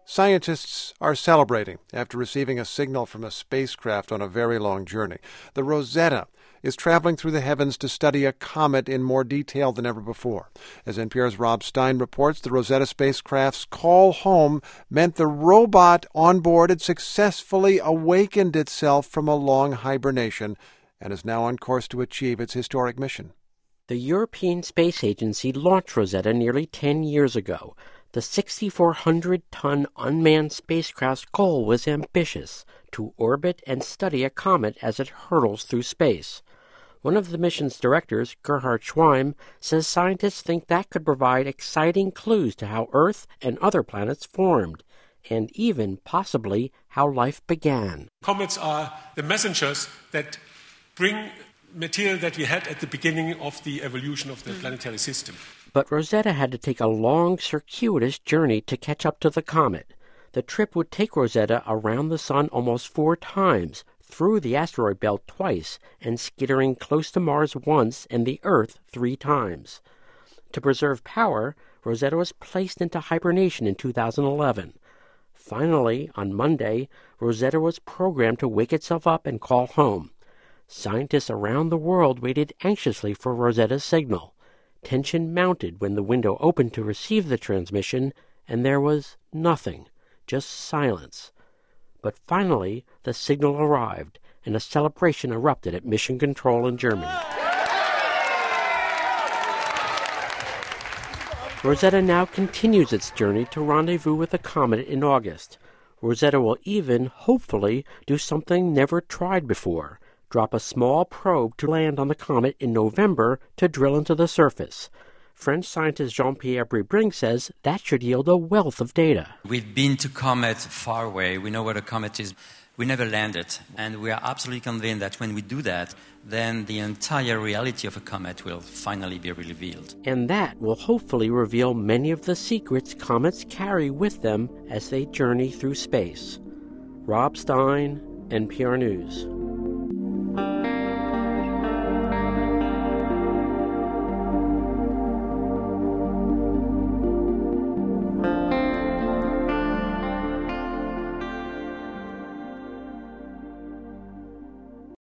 Scientists are celebrating after receiving a signal from a spacecraft on a very long journey. The Rosetta is traveling through the heavens to study a comet in more detail than ever before. As NPR's Rob Stein reports, the Rosetta spacecraft's call home meant the robot on board had successfully awakened itself from a long hibernation and is now on course to achieve its historic mission. The European Space Agency launched Rosetta nearly 10 years ago. The 6,400-ton unmanned spacecraft's goal was ambitious, to orbit and study a comet as it hurtles through space. One of the mission's directors, Gerhard Schweim, says scientists think that could provide exciting clues to how Earth and other planets formed, and even, possibly, how life began. Comets are the messengers that bring material that we had at the beginning of the evolution of the planetary system. But Rosetta had to take a long, circuitous journey to catch up to the comet. The trip would take Rosetta around the Sun almost 4 times, through the asteroid belt twice, and skittering close to Mars once and the Earth 3 times. To preserve power, Rosetta was placed into hibernation in 2011. Finally, on Monday, Rosetta was programmed to wake itself up and call home. Scientists around the world waited anxiously for Rosetta's signal. Tension mounted when the window opened to receive the transmission, and there was nothing, just silence. But finally, the signal arrived, and a celebration erupted at Mission Control in Germany. Rosetta now continues its journey to rendezvous with the comet in August. Rosetta will even, hopefully, do something never tried before: drop a small probe to land on the comet in November to drill into the surface. French scientist Jean-Pierre Bribring says that should yield a wealth of data. We've been to comets far away. We know where the comet is. We never landed. And we are absolutely convinced that when we do that, then the entire reality of a comet will finally be revealed. And that will hopefully reveal many of the secrets comets carry with them as they journey through space. Rob Stein, NPR News.